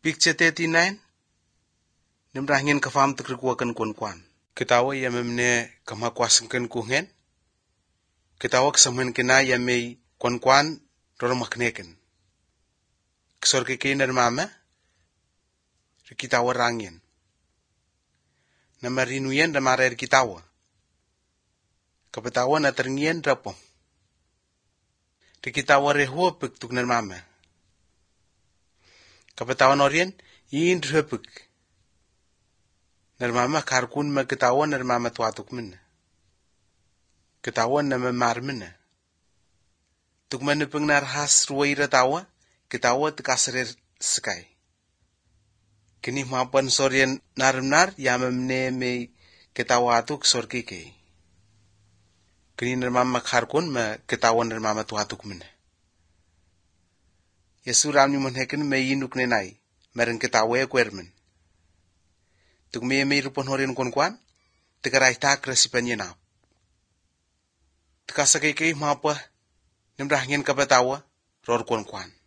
Picture 39 nimrahngin kafam tukrikuakan kuan. Kitawa yamemne kama kwasengken kuhen. Kitawa kesamen kena yamei kuan roro makneken. Kesor keke nermama kitawa rangin. Namarinuyen damarer kitawa. Kapetawa na terngien rapom. Kitawa rehuo pek tuk nermama. Kapatawan orien, yin drhepik. Nermama karkun ma katawan nermama tuatuk minna. Katawan na mamar minna. Tuk manipeng narhas ruwaira tawa, kitawa tikasarir sekay. Kini mapan sorien narmnar yamamne me kitawa atuk sor kike. Kini nermama karkun ma katawan nermama tuatuk minna. Yesu ramni monhekin me yinuk nenai, meren kitawe kwermen. Tuk me rupon horin kuan, tikarai tak resipan yenap. Tikasakeke mapa, nimrahngin kapatawa, ror kuan.